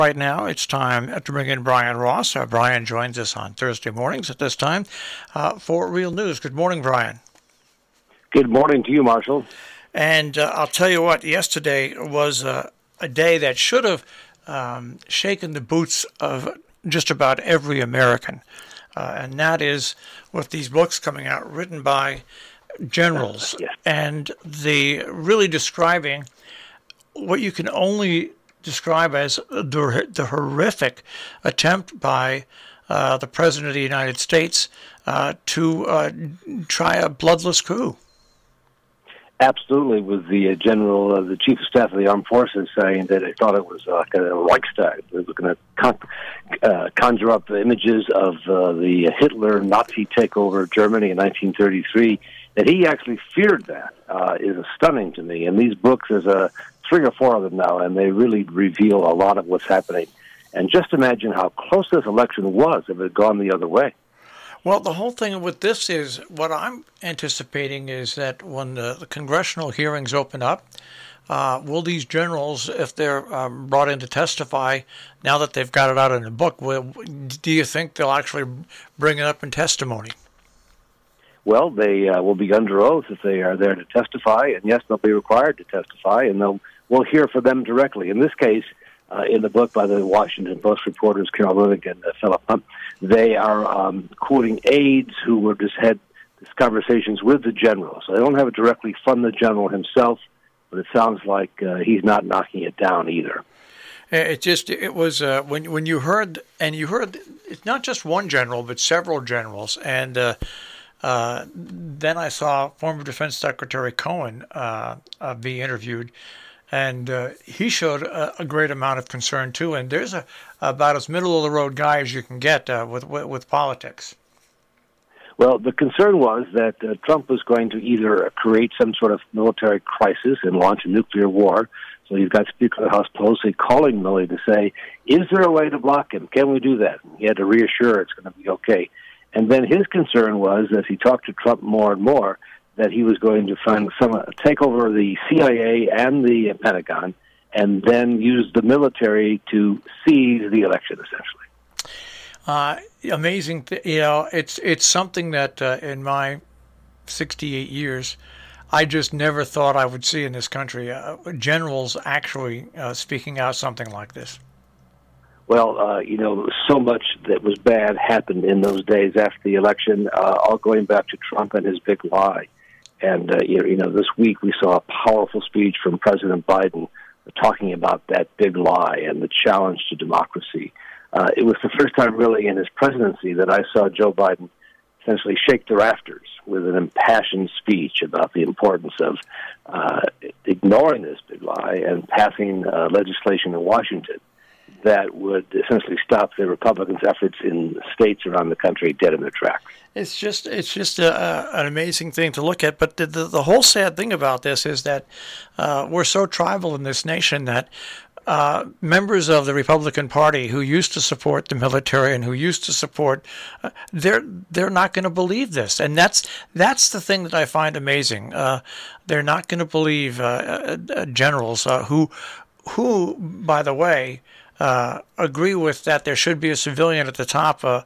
Right now, it's time to bring in Brian Ross. Brian joins us on Thursday mornings at this time for Real News. Good morning, Brian. Good morning to you, Marshall. And I'll tell you what, yesterday was a day that should have shaken the boots of just about every American. And that is with these books coming out written by generals and the really describing what you can only describe as the horrific attempt by the President of the United States to try a bloodless coup. Absolutely, with the general, the chief of staff of the armed forces saying that they thought it was like a Reichstag. It was going to conjure up images of the Hitler Nazi takeover of Germany in 1933. That he actually feared that is stunning to me. And these books, there's 3 or 4 of them now, and they really reveal a lot of what's happening. And just imagine how close this election was if it had gone the other way. Well, the whole thing with this is, what I'm anticipating is that when the congressional hearings open up, will these generals, if they're brought in to testify, now that they've got it out in a book, do you think they'll actually bring it up in testimony? Well, they will be under oath if they are there to testify, and yes, they'll be required to testify, and we'll hear from them directly. In this case, in the book by the Washington Post reporters Carol Linick and Philip Hunt, they are quoting aides who were just had these conversations with the general. So they don't have it directly from the general himself, but it sounds like he's not knocking it down either. It was when you heard it's not just one general, but several generals, and then I saw former Defense Secretary Cohen be interviewed, and he showed a great amount of concern too. And there's about as middle of the road guy as you can get with politics. Well, the concern was that Trump was going to either create some sort of military crisis and launch a nuclear war. So you've got Speaker of the House Pelosi calling Milley to say, "Is there a way to block him? Can we do that?" And he had to reassure it's going to be okay. And then his concern was, as he talked to Trump more and more, that he was going to take over the CIA and the Pentagon, and then use the military to seize the election, essentially. Amazing. It's something that in my 68 years, I just never thought I would see in this country. Generals actually speaking out something like this. Well, so much that was bad happened in those days after the election, all going back to Trump and his big lie. And, this week we saw a powerful speech from President Biden talking about that big lie and the challenge to democracy. It was the first time really in his presidency that I saw Joe Biden essentially shake the rafters with an impassioned speech about the importance of ignoring this big lie and passing legislation in Washington that would essentially stop the Republicans' efforts in states around the country dead in their tracks. It's just an amazing thing to look at. But the whole sad thing about this is that we're so tribal in this nation that members of the Republican Party who used to support the military and who used to support, they're not going to believe this, and that's the thing that I find amazing. They're not going to believe generals who, by the way, agree with that there should be a civilian at the top of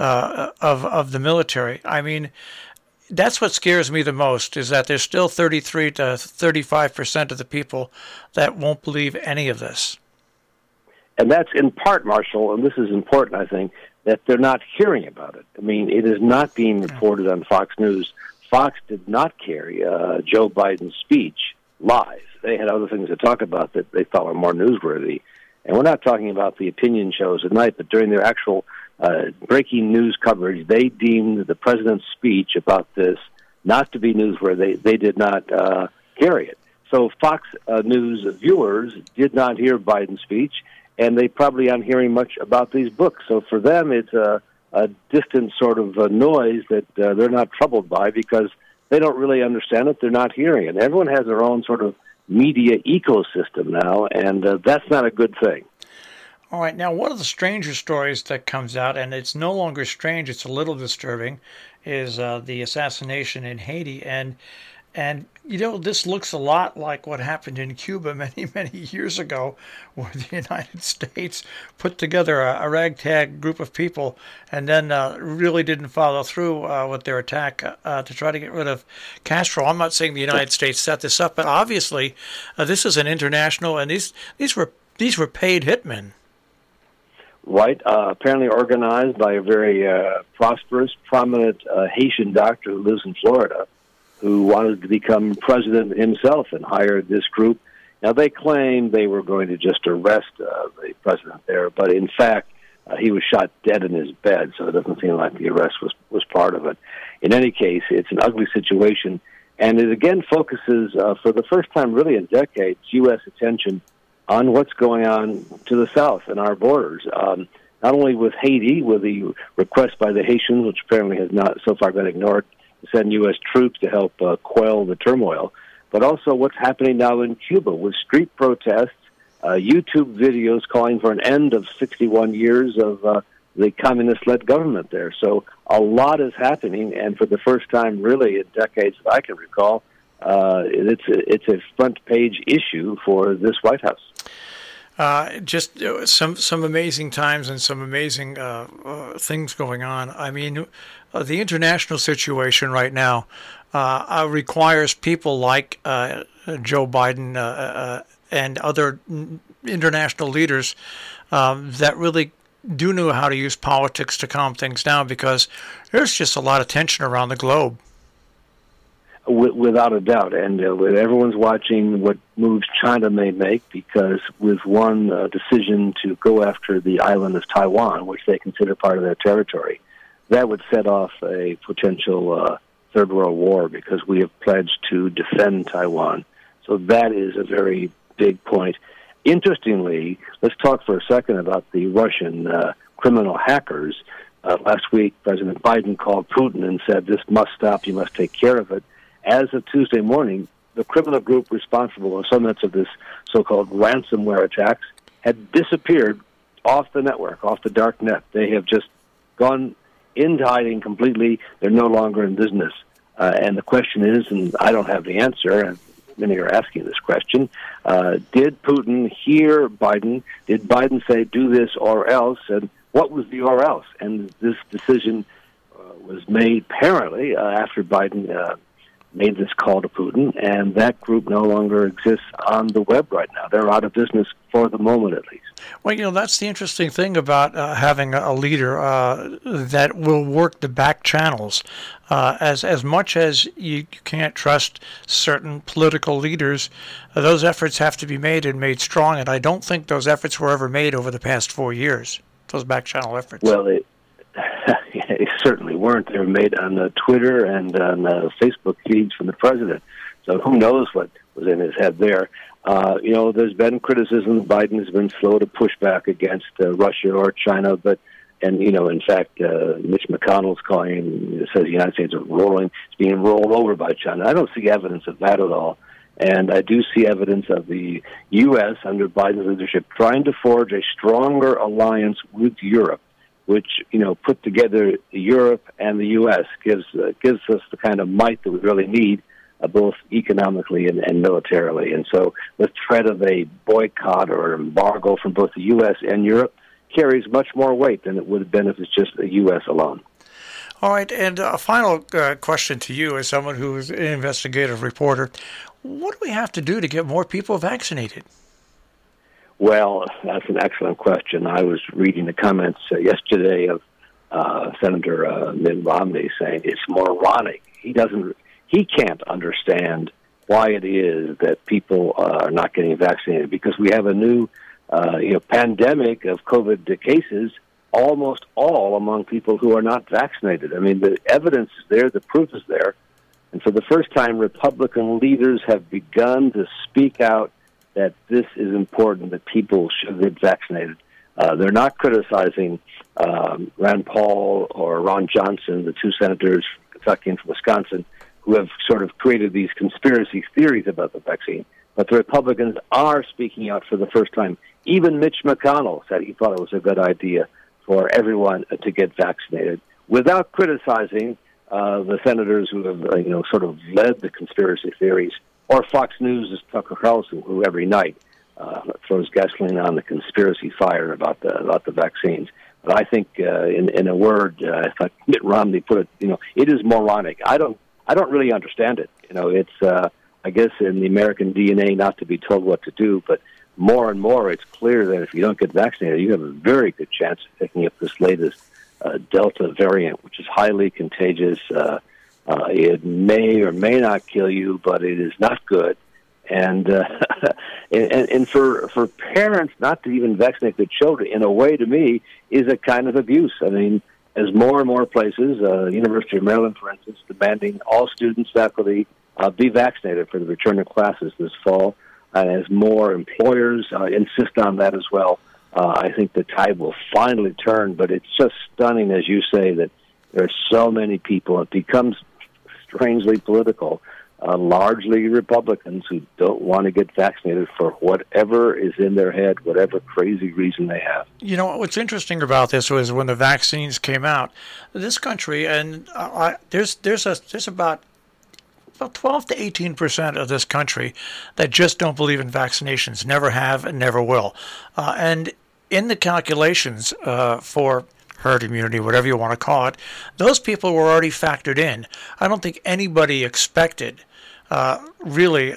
the military. I mean, that's what scares me the most, is that there's still 33 to 35% of the people that won't believe any of this. And that's in part, Marshall, and this is important, I think, that they're not hearing about it. I mean, it is not being reported on Fox News. Fox did not carry Joe Biden's speech live. They had other things to talk about that they thought were more newsworthy. And we're not talking about the opinion shows at night, but during their actual breaking news coverage, they deemed the president's speech about this not to be newsworthy. They did not carry it. So Fox News viewers did not hear Biden's speech, and they probably aren't hearing much about these books. So for them, it's a distant sort of noise that they're not troubled by because they don't really understand it. They're not hearing it. Everyone has their own sort of media ecosystem now, and that's not a good thing. All right. Now, one of the stranger stories that comes out, and it's no longer strange, it's a little disturbing, is the assassination in Haiti. And This looks a lot like what happened in Cuba many, many years ago, where the United States put together a ragtag group of people and then really didn't follow through with their attack to try to get rid of Castro. I'm not saying the United States set this up, but obviously this is an international, and these were paid hitmen. Right, apparently organized by a very prosperous, prominent Haitian doctor who lives in Florida, who wanted to become president himself and hired this group. Now, they claim they were going to just arrest the president there, but in fact, he was shot dead in his bed, so it doesn't seem like the arrest was part of it. In any case, it's an ugly situation, and it again focuses, for the first time really in decades, U.S. attention on what's going on to the south and our borders. Not only with Haiti, with the request by the Haitians, which apparently has not so far been ignored, to send U.S. troops to help quell the turmoil, but also what's happening now in Cuba with street protests, YouTube videos calling for an end of 61 years of the communist-led government there. So a lot is happening, and for the first time really in decades that I can recall, it's a front-page issue for this White House. Just some amazing times and some amazing things going on. I mean, the international situation right now requires people like Joe Biden and other international leaders that really do know how to use politics to calm things down, because there's just a lot of tension around the globe. Without a doubt, and everyone's watching what moves China may make, because with one decision to go after the island of Taiwan, which they consider part of their territory, that would set off a potential Third World War, because we have pledged to defend Taiwan. So that is a very big point. Interestingly, let's talk for a second about the Russian criminal hackers. Last week, President Biden called Putin and said, "This must stop, you must take care of it." As of Tuesday morning, the criminal group responsible for some of this so-called ransomware attacks had disappeared off the network, off the dark net. They have just gone into hiding completely. They're no longer in business. And the question is, and I don't have the answer, and many are asking this question, did Putin hear Biden? Did Biden say, do this or else? And what was the or else? And this decision was made apparently after Biden made this call to Putin, and that group no longer exists on the web right now. They're out of business for the moment, at least. Well, that's the interesting thing about having a leader that will work the back channels. As much as you can't trust certain political leaders, those efforts have to be made and made strong, and I don't think those efforts were ever made over the past 4 years, those back channel efforts. Well, they certainly weren't. They were made on Twitter and on Facebook feeds from the president. So who knows what was in his head there. There's been criticism. Biden has been slow to push back against Russia or China, in fact, Mitch McConnell's says the United States is being rolled over by China. I don't see evidence of that at all. And I do see evidence of the U.S. under Biden's leadership trying to forge a stronger alliance with Europe, which, put together Europe and the U.S. gives us the kind of might that we really need, both economically and militarily. And so the threat of a boycott or embargo from both the U.S. and Europe carries much more weight than it would have been if it's just the U.S. alone. All right, and a final question to you as someone who is an investigative reporter. What do we have to do to get more people vaccinated? Well, that's an excellent question. I was reading the comments yesterday of Senator Mitt Romney saying it's moronic. He can't understand why it is that people are not getting vaccinated, because we have a new pandemic of COVID cases, almost all among people who are not vaccinated. I mean, the evidence is there, the proof is there. And for the first time, Republican leaders have begun to speak out that this is important, that people should get vaccinated. They're not criticizing Rand Paul or Ron Johnson, the two senators from Kentucky and from Wisconsin, who have sort of created these conspiracy theories about the vaccine. But the Republicans are speaking out for the first time. Even Mitch McConnell said he thought it was a good idea for everyone to get vaccinated, without criticizing the senators who have, sort of led the conspiracy theories, or Fox News' Tucker Carlson, who every night throws gasoline on the conspiracy fire about the vaccines. But I think, in a word, if Mitt Romney put it, it is moronic. I don't really understand it. It's I guess in the American DNA not to be told what to do, but more and more it's clear that if you don't get vaccinated, you have a very good chance of picking up this latest Delta variant, which is highly contagious. It may or may not kill you, but it is not good. And and for parents not to even vaccinate their children, in a way, to me, is a kind of abuse. I mean, as more and more places, University of Maryland, for instance, demanding all students, faculty be vaccinated for the return of classes this fall, as more employers insist on that as well, I think the tide will finally turn. But it's just stunning, as you say, that there are so many people. It becomes strangely political. Largely Republicans who don't want to get vaccinated for whatever is in their head, whatever crazy reason they have. What's interesting about this was when the vaccines came out, this country, and there's about 12 to 18% of this country that just don't believe in vaccinations, never have and never will. And in the calculations for herd immunity, whatever you want to call it, those people were already factored in. I don't think anybody expected really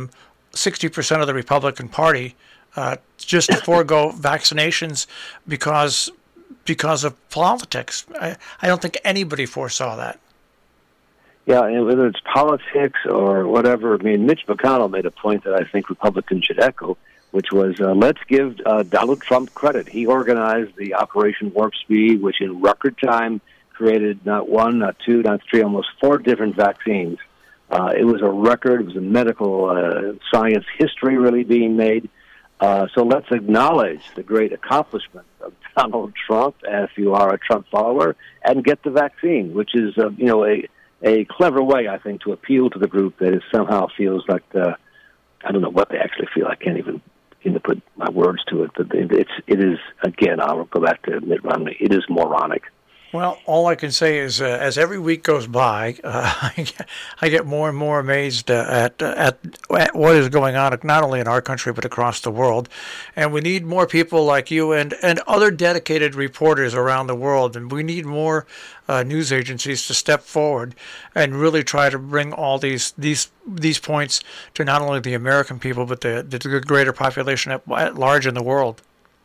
60% of the Republican Party just to forego vaccinations because of politics. I don't think anybody foresaw that. Yeah, and whether it's politics or whatever, I mean, Mitch McConnell made a point that I think Republicans should echo, which was let's give Donald Trump credit. He organized the Operation Warp Speed, which in record time created not one, not two, not three, almost 4 different vaccines. It was a record. It was a medical science history really being made. So let's acknowledge the great accomplishment of Donald Trump, if you are a Trump follower, and get the vaccine, which is, a clever way, I think, to appeal to the group that somehow feels like I don't know what they actually feel. I can't even put my words to it. But it is, again, I'll go back to Mitt Romney, it is moronic. Well, all I can say is, as every week goes by, I get more and more amazed at what is going on, not only in our country but across the world. And we need more people like you and other dedicated reporters around the world. And we need more news agencies to step forward and really try to bring all these points to not only the American people but the greater population at large in the world.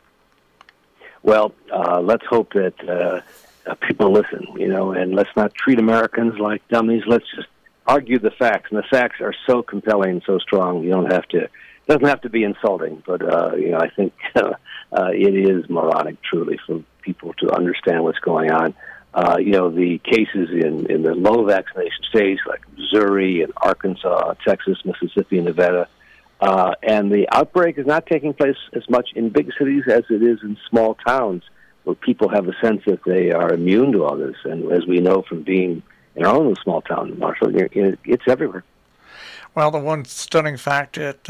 Well, let's hope that people listen, and let's not treat Americans like dummies. Let's just argue the facts, and the facts are so compelling and so strong. It doesn't have to be insulting, but I think it is moronic, truly, for people to understand what's going on. The cases in the low vaccination states like Missouri and Arkansas, Texas, Mississippi, and Nevada, and the outbreak is not taking place as much in big cities as it is in small towns, where people have a sense that they are immune to all this. And as we know from being in our own small town, Marshall, it's everywhere. Well, the one stunning fact that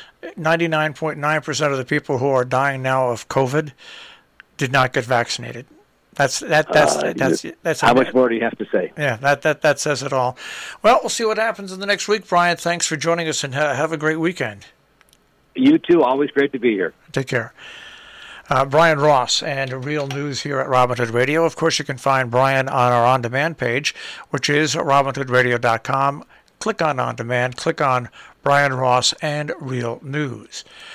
99.9% of the people who are dying now of COVID did not get vaccinated. That's how much more do you have to say? Yeah, that says it all. Well, we'll see what happens in the next week, Brian. Thanks for joining us, and have a great weekend. You too. Always great to be here. Take care. Brian Ross and Real News here at Robin Hood Radio. Of course, you can find Brian on our on-demand page, which is robinhoodradio.com. Click on On Demand, click on Brian Ross and Real News.